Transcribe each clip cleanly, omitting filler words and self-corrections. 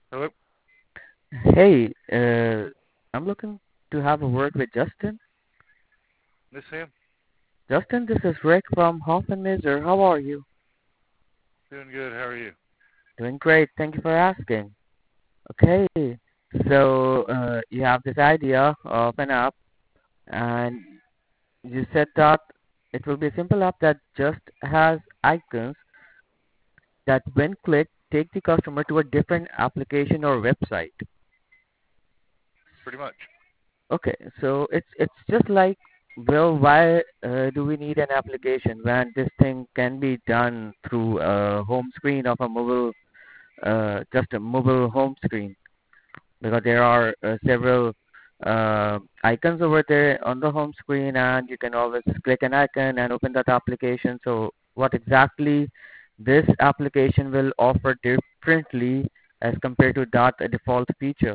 Hello, Hey, I'm looking to have a word with Justin. this him? Justin, this is Rick from Hoffman Mazer. How are you? Doing good. How are you? Doing great. Thank you for asking. Okay, so you have this idea of an app, and you said that it will be a simple app that just has icons that, when clicked, take the customer to a different application or website. Pretty much. Okay, so it's just like, well, why do we need an application when this thing can be done through a home screen of a mobile, just a mobile home screen? Because there are several icons over there on the home screen, and you can always click an icon and open that application. So, what exactly this application will offer differently as compared to that default feature?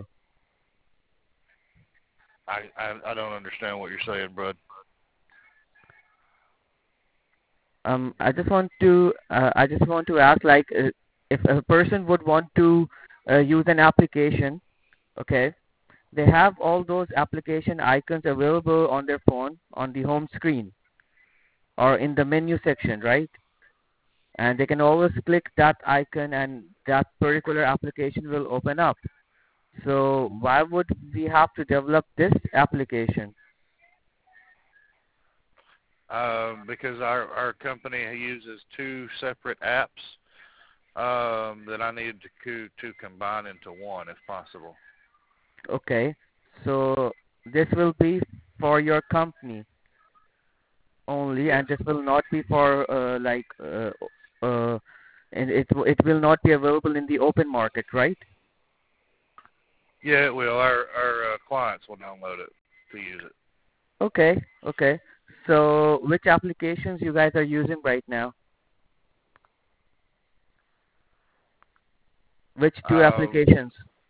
I don't understand what you're saying, bud. I just want to ask, like, if a person would want to use an application, okay, they have all those application icons available on their phone on the home screen or in the menu section, right? And they can always click that icon, and that particular application will open up. So why would we have to develop this application? Because our company uses two separate apps that I need to combine into one if possible. Okay, so this will be for your company only, Yes. and this will not be for and it will not be available in the open market, right? Yeah, it will. Our clients will download it to use it. Okay, okay. So which applications you guys are using right now? Which two Um, applications?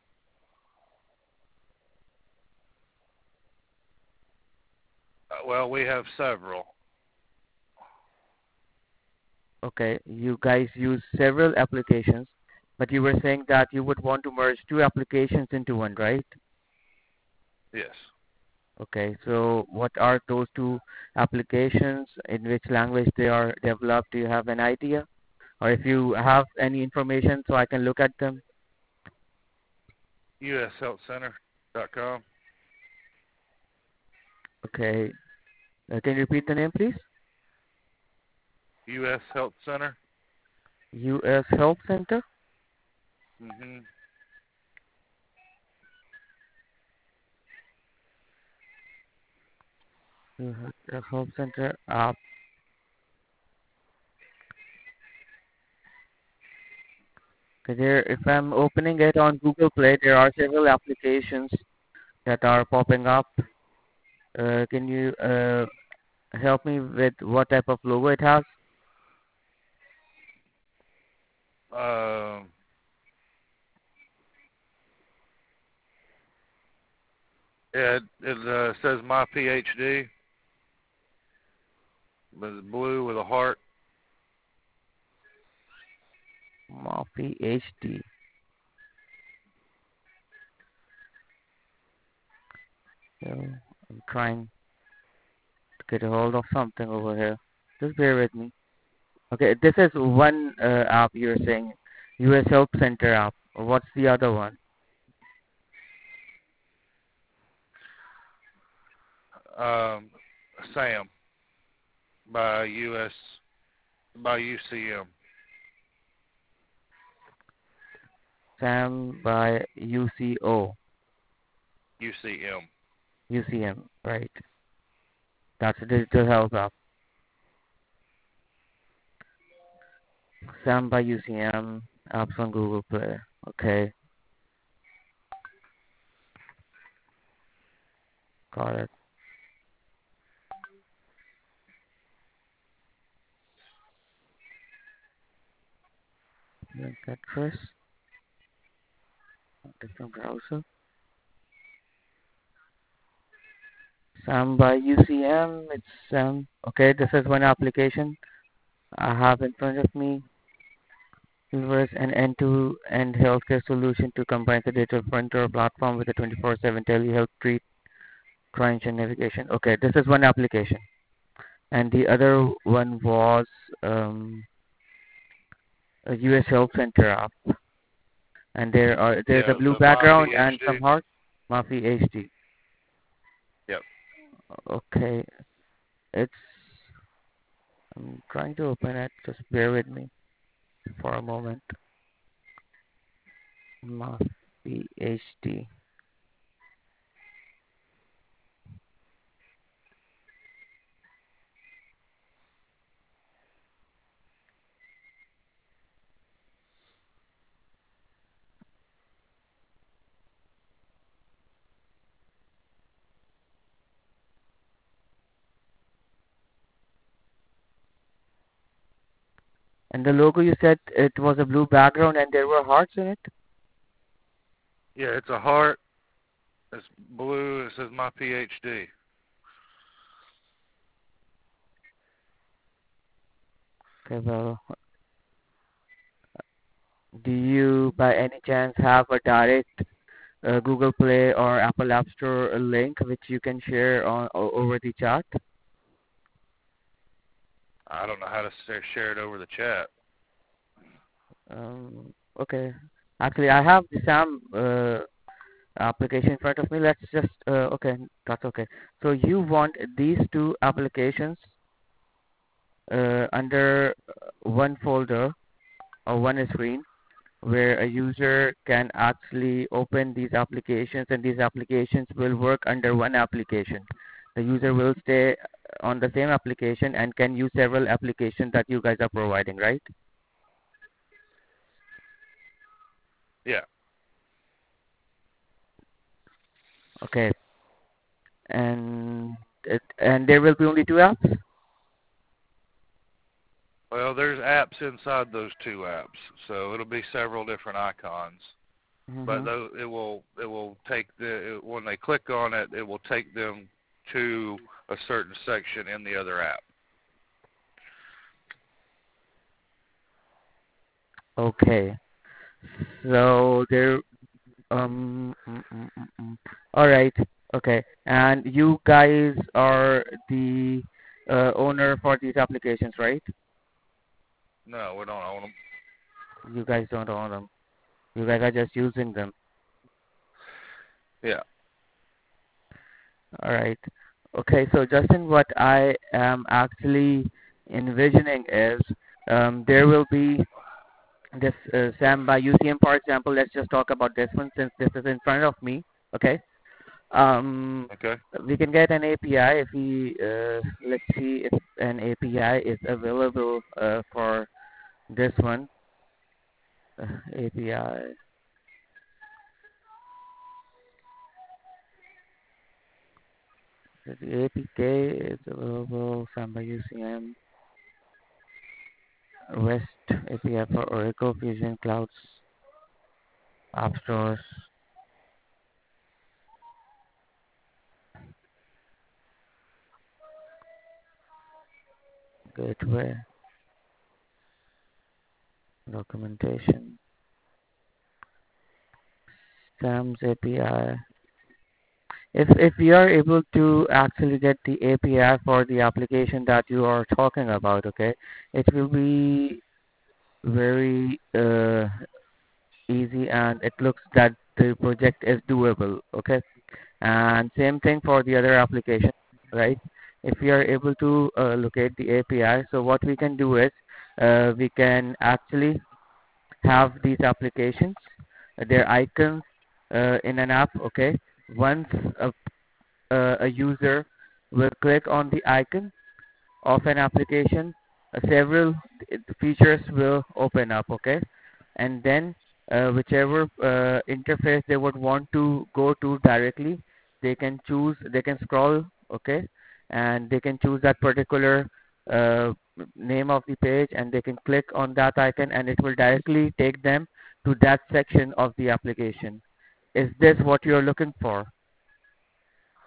well, we have several. Okay, you guys use several applications, but you were saying that you would want to merge two applications into one, right? Yes. Okay, so what are those two applications? In which language they are developed? Do you have an idea? Or if you have any information so I can look at them? USHealthCenter.com. Okay, can you repeat the name, please? US Health Center. U.S. Health Center? Mm-hmm. U.S. Health Center app. Okay, there, if I'm opening it on Google Play, there are several applications that are popping up. Can you help me with what type of logo it has? Um, yeah, it says my PhD, but it's blue with a heart. Morphe HD. So I'm trying to get a hold of something over here. Just bear with me. Okay, this is one app you're saying, US Help Center app. What's the other one? Um, Sam by US by UCM. Sam by UCO. UCM. UCM, right. That's a digital health app. Sam by UCM, apps on Google Play. Okay, got it. Link address, different browser. Sam by UCM, it's Sam. Okay, this is one application I have in front of me. delivers an end-to-end healthcare solution to combine the digital frontier platform with a 24/7 telehealth treat, crunch, and navigation. Okay, this is one application, and the other one was a US Health Center app, and there's a Yeah, blue the Moffy background and some HD. heart. Mafi HD. Yep. Okay, it's. I'm trying to open it. Just bear with me for a moment. Mafi HD. And the logo you said it was a blue background and there were hearts in it. Yeah, it's a heart. It's blue. It says my PhD. Okay, well, do you by any chance have a direct Google Play or Apple App Store link which you can share over the chat? I don't know how to share it over the chat. Okay. Actually, I have the SAM application in front of me. Let's just okay, that's okay. So you want these two applications under one folder or one screen where a user can actually open these applications and these applications will work under one application. The user will stay on the same application and can use several applications that you guys are providing, right? Yeah. Okay. And there will be only two apps? Well, there's apps inside those two apps, so it'll be several different icons. But Mm-hmm. though it will take when they click on it, it will take them to a certain section in the other app. Okay. So there all right. Okay. And you guys are the owner for these applications, right? No, we don't own them. You guys don't own them. You guys are just using them. Yeah. All right. Okay. So Justin, what I am actually envisioning is there will be this SAM by UCM, for example. Let's just talk about this one since this is in front of me. Okay. Um, Okay. we can get an API if we let's see if an API is available for this one. API. The APK is available from by UCM. REST API for Oracle Fusion Clouds App Stores Gateway Documentation SAM's API. If we are able to actually get the API for the application that you are talking about, okay, it will be very easy and it looks that the project is doable, okay. And same thing for the other application, right? If we are able to locate the API, so what we can do is we can actually have these applications, their icons in an app, okay. Once a user will click on the icon of an application, several features will open up, okay? And then whichever interface they would want to go to directly, they can choose, they can scroll, okay? And they can choose that particular uh, name of the page and they can click on that icon and it will directly take them to that section of the application. Is this what you're looking for?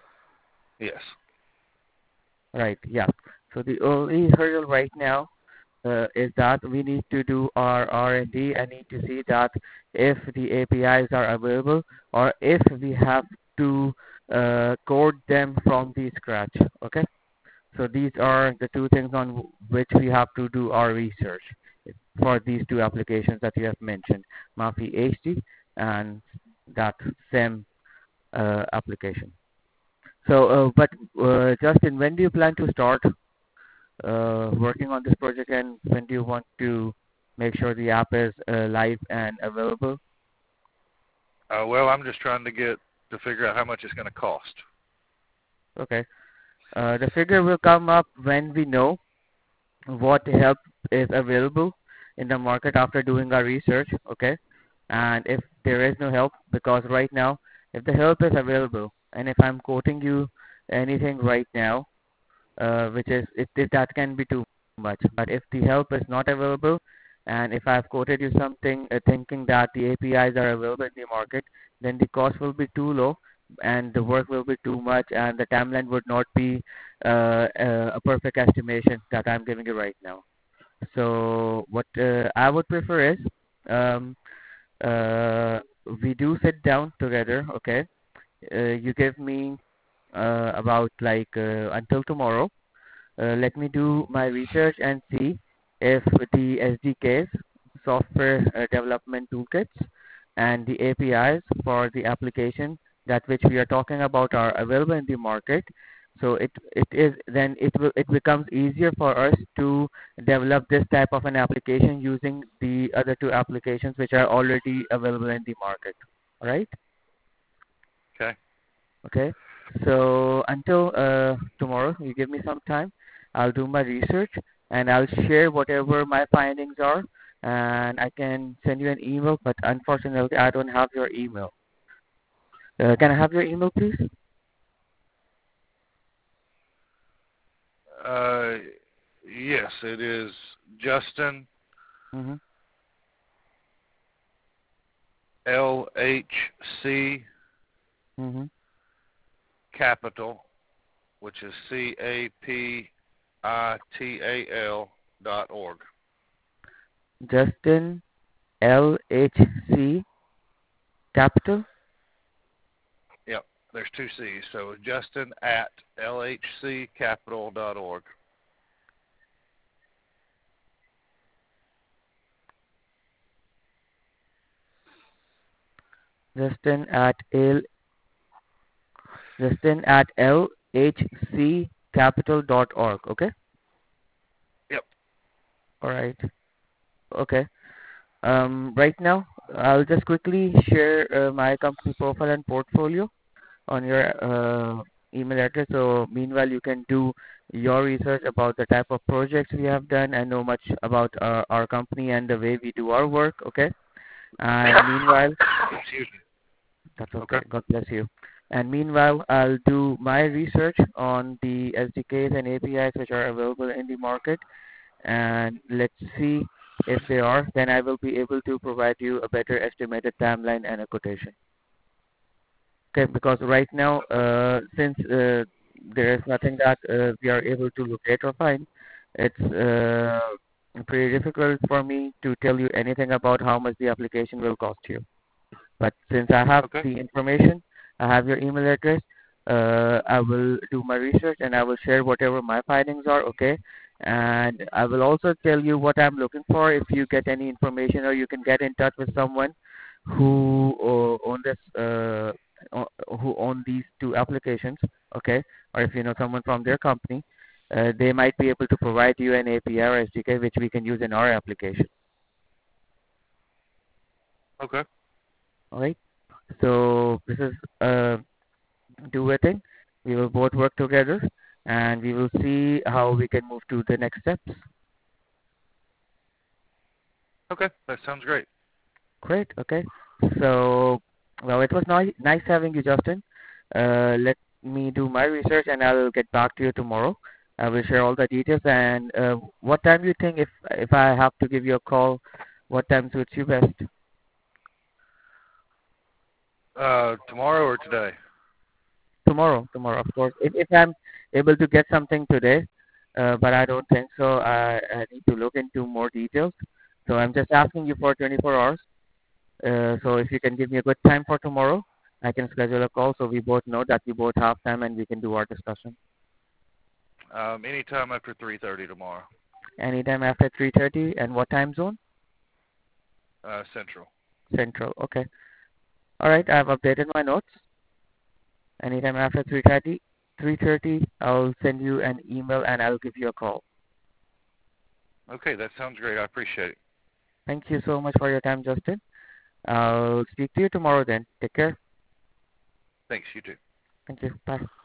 Yes. Right, yeah. So the only hurdle right now is that we need to do our R&D and need to see that if the APIs are available or if we have to code them from the scratch. Okay, so these are the two things on which we have to do our research for these two applications that you have mentioned, MAFI HD and that SEM application. So, Justin, when do you plan to start working on this project, and when do you want to make sure the app is live and available? Well, I'm just trying to figure out how much it's going to cost. Okay. The figure will come up when we know what help is available in the market after doing our research. Okay. And if there is no help, because right now, if the help is available, and if I'm quoting you anything right now, which is that can be too much. But if the help is not available, and if I've quoted you something thinking that the APIs are available in the market, then the cost will be too low, and the work will be too much, and the timeline would not be a perfect estimation that I'm giving you right now. So what I would prefer is um, uh, we do sit down together. Okay, you give me about like until tomorrow. Let me do my research and see if the SDKs, software development toolkits, and the APIs for the application that which we are talking about are available in the market. So it becomes easier for us to develop this type of an application using the other two applications which are already available in the market. All right? Okay. Okay. So until tomorrow, you give me some time. I'll do my research and I'll share whatever my findings are. And I can send you an email, but unfortunately, I don't have your email. Can I have your email, please? Yes, it is Justin Mm-hmm. LHC Mm-hmm. Capital, which is CAPITAL.org. Justin LHC Capital. Yep, there's two C's. So Justin at LHCcapital.org. Justin at L Justin at LHCcapital.org. Okay. Yep. All right. Okay. Right now, I'll just quickly share my company profile and portfolio on your email address. So meanwhile, you can do your research about the type of projects we have done and know much about our company and the way we do our work. Okay. And meanwhile, Excuse me. that's Okay. okay. God bless you. And meanwhile, I'll do my research on the SDKs and APIs which are available in the market, and let's see if they are. Then I will be able to provide you a better estimated timeline and a quotation. Okay, because right now, since there is nothing that we are able to locate or find, it's pretty difficult for me to tell you anything about how much the application will cost you. But since I have Okay. the information, I have your email address, I will do my research and I will share whatever my findings are, okay? And I will also tell you what I'm looking for if you get any information or you can get in touch with someone who who own these two applications, okay? Or if you know someone from their company, they might be able to provide you an API or SDK which we can use in our application. Okay. All right. So this is do a thing. We will both work together, and we will see how we can move to the next steps. Okay. That sounds great. Great. Okay. So, well, it was nice having you, Justin. Let me do my research, and I'll get back to you tomorrow. I will share all the details. And what time do you think, if I have to give you a call, what time suits you best? Tomorrow or today? Tomorrow, of course. If I'm able to get something today, but I don't think so. I need to look into more details. So I'm just asking you for 24 hours. So if you can give me a good time for tomorrow, I can schedule a call so we both know that we both have time and we can do our discussion. Anytime after 3:30 tomorrow. Anytime after 3:30, and what time zone? Central. Central. Okay. All right. I've updated my notes. Anytime after 3:30, 3:30, I'll send you an email and I'll give you a call. Okay, that sounds great. I appreciate it. Thank you so much for your time, Justin. I'll speak to you tomorrow then. Take care. Thanks. You too. Thank you. Bye.